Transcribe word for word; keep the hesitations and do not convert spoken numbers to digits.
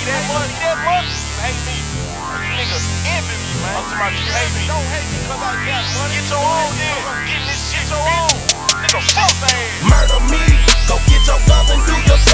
See that much, that much? You hate me. You niggas envy me, man. I'm talking about you hate me. Don't hate me cause I got money. Get your own then. Get this shit your own. Nigga, fuck that. Murder me. Go get your gun and do your